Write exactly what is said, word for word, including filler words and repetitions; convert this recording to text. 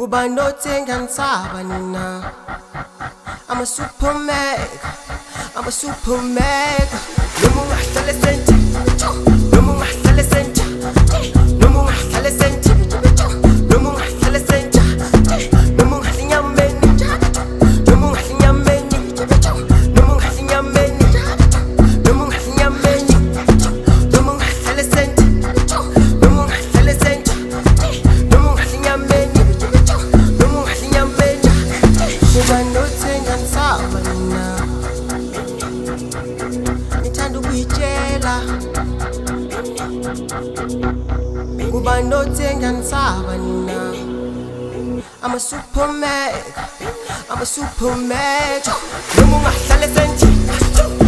Kuba nothing and Savanina. I'm a super mega, I'm a super mega. No more adolescent, no more adolescent, no more adolescent, no more adolescent, no more young men, no more young men, no more young men, no more young men, no more adolescent, no more adolescent, no more young men, no more young men. Kuba nothing and Savanina. Nithanda ukuyitshela kuba nothenga nisaba nina. I'm a super mega, I'm a super mega. Noma ungahlala esendlini